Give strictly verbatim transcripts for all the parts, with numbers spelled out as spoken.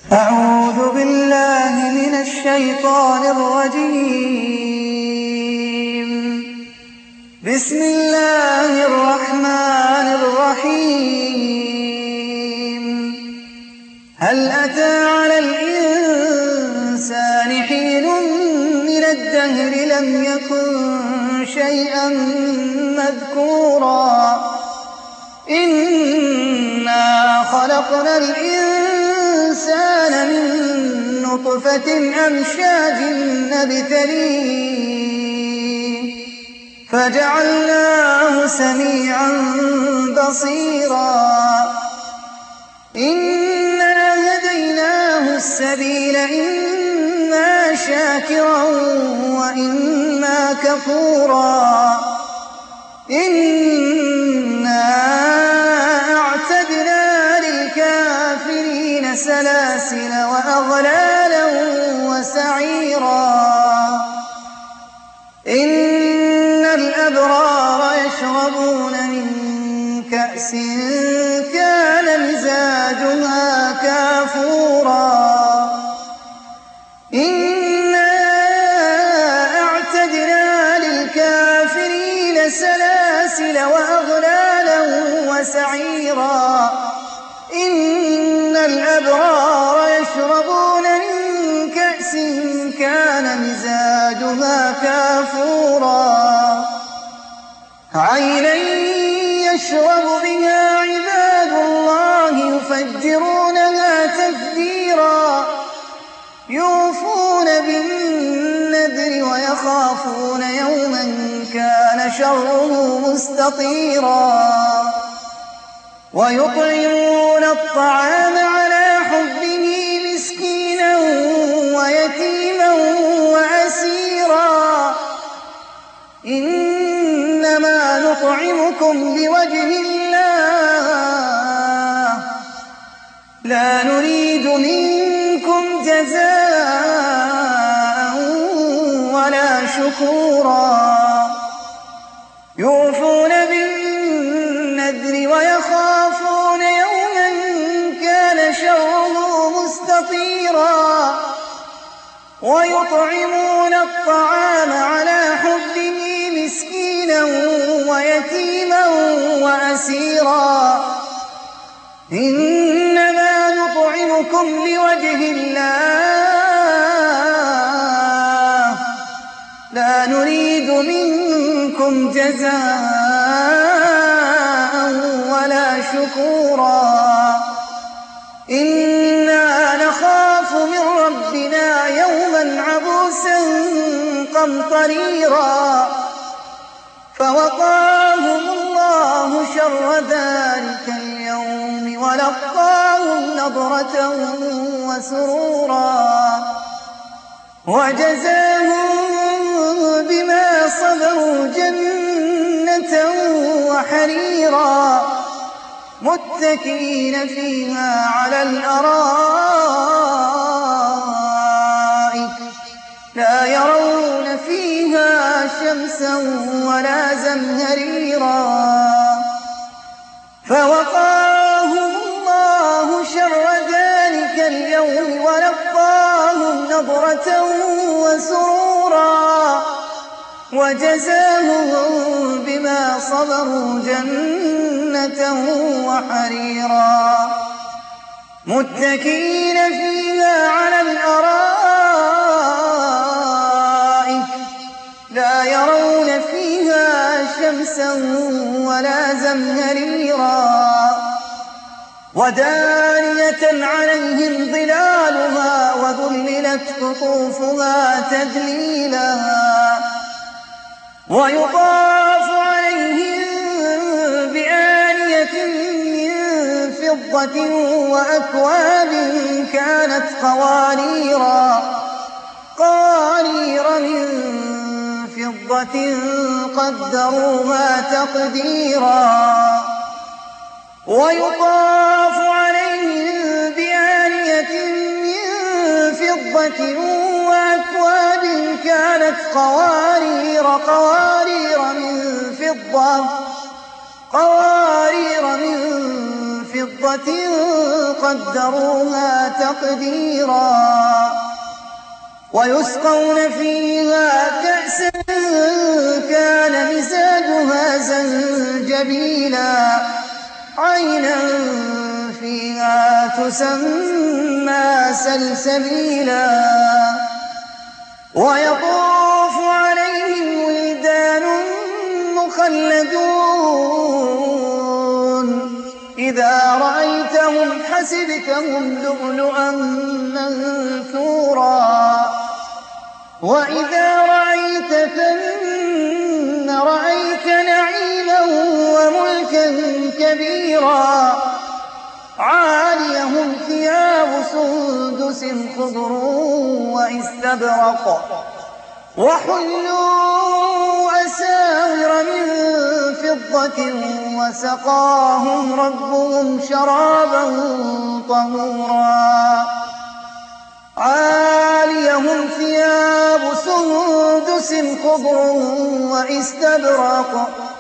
أعوذ بالله من الشيطان الرجيم. بسم الله الرحمن الرحيم. هل أتى على الإنسان حين من الدهر لم يكن شيئا مذكورا إنا خلقنا الإنسان من نطفة أمشاج نبتليه فجعلناه سميعا بصيرا إنا هديناه السبيل إما شاكرا وإما كفورا إنا أعتدنا للكافرين سلاسل وأغلالا وسعيرا إن الأبرار يشربون من كأس كان مزاجها كافورا إنا أعتدنا للكافرين سلاسل وأغلالا وسعيرا إن الأبرار يشربون من كأس كان مزاجها كافورا عينا يشرب بها عباد الله يفجرونها تفجيرا يوفون بالنذر ويخافون يوما كان شره مستطيرا ويطعمون الطعام على حبه مسكينا ويتيما وأسيرا إنما نطعمكم لوجه الله لا نريد منكم جزاء ولا شكورا يوفون بالنذر ويخافون يوما كان شره مستطيرا ويطعمون الطعام على حبه مسكينا ويتيما وأسيرا إنما نطعمكم لوجه الله لا نريد منكم جزاء ولا شكورا إنا نخاف من ربنا يوما عبوسا قمطريرا فوقاهم الله شر ذلك اليوم ولقاهم نضرة وسرورا وجزاهم بما صبروا جنة وحريرا متكئين فيها على الأرائك لا يرون فيها شمسا ولا زمهريرا فوقاهم الله شر ذلك اليوم ولقاهم نضرة وسرورا وجزاهم بما صبروا جنة وحريرا متكئين فيها على الأرائك لا يرون فيها شمسا ولا زمهريرا ودانية عليهم ظلالها وذللت قطوفها تذليلا ويطاف عليهم بآنية من فضة وأكواب كانت قواريرا قوارير من فضة قدروها تقديرا ويطاف عليهم بآنية من فضة وأكواب كانت قوارير قوارير من فضة قوارير من فضة قدروها تقديرا ويسقون فيها كأسا كان مزاجها زنجبيلا عينا فيها تسمى سلسبيلا ويطوف عليهم ولدان مخلدون إذا رأيتهم حسبتهم لؤلؤا منثورا وإذا رأيت ثم رأيت نعيما وملكا كبيرا عاليهم ثياب سندس خضر واستبرق وحلوا أساور من فضة وسقاهم ربهم شرابا طهورا عاليهم ثياب سندس خضر واستبرق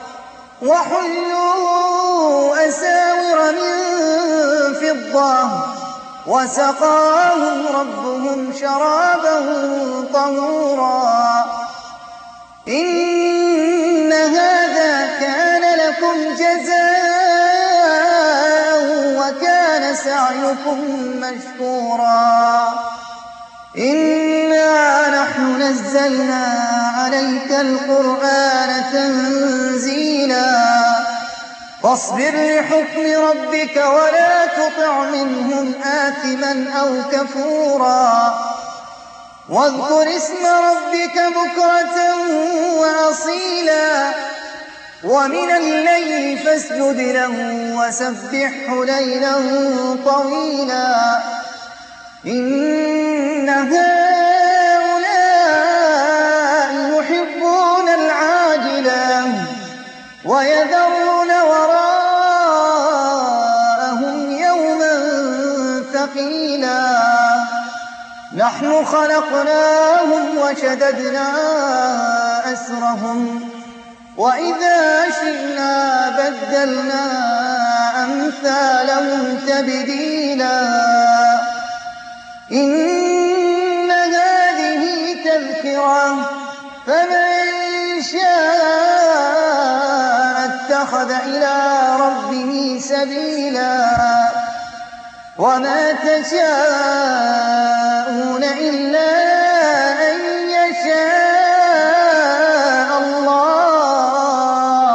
وحلوا أساور من فضة وسقاهم ربهم شرابا طهورا إن هذا كان لكم جزاء وكان سعيكم مشكورا إنا نحن نزلنا عليك القرآن تنزيلا فاصبر لحكم ربك ولا تطع منهم آثما أو كفورا واذكر اسم ربك بكرة وأصيلا ومن الليل فاسجد له وسبحه ليلا طويلا إن هؤلاء يحبون العاجلة ويذرون وراءهم يوما ثقيلا نحن خلقناهم وشددنا أسرهم وإذا شئنا بدلنا أمثالهم تبديلا إن هذه تذكرة فمن شاء اتخذ إلى ربه سبيلا وما تشاءون إلا أن يشاء الله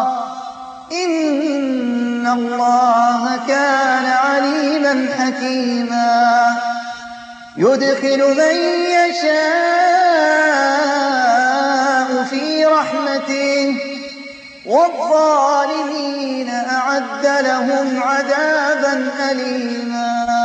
إن الله كان عليما حكيما يدخل من يشاء في رحمته والظالمين أعد لهم عذابا أليما